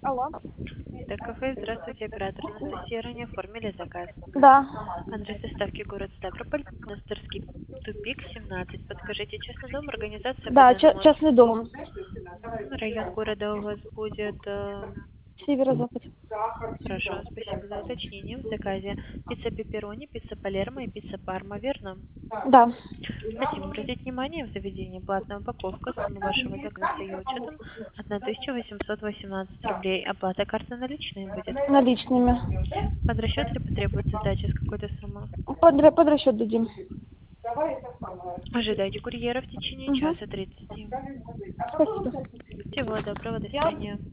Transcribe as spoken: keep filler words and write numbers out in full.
Алло. Так, кафе, здравствуйте, оператор Анастасия, ранее оформили заказ. Да. Адрес доставки город Ставрополь, Монастырский тупик, семнадцать. Подскажите, частный дом, организация по Да, ча- данному частный дом. Мгм. Район города у вас будет... э, Северо-запад. Хорошо, спасибо за уточнение. В заказе пицца пепперони, пицца палермо и пицца парма, верно? Да. Хотим обратить внимание, в заведении платная упаковка, сумма вашего заказа с ее учетом тысяча восемьсот восемнадцать рублей. Оплата карты наличные будет. Наличными. Под расчет или потребуется сдача с какой-то суммы? Под, ра- под расчет дадим. Ожидайте курьера в течение Угу. часа тридцати. Спасибо. Всего доброго, до свидания.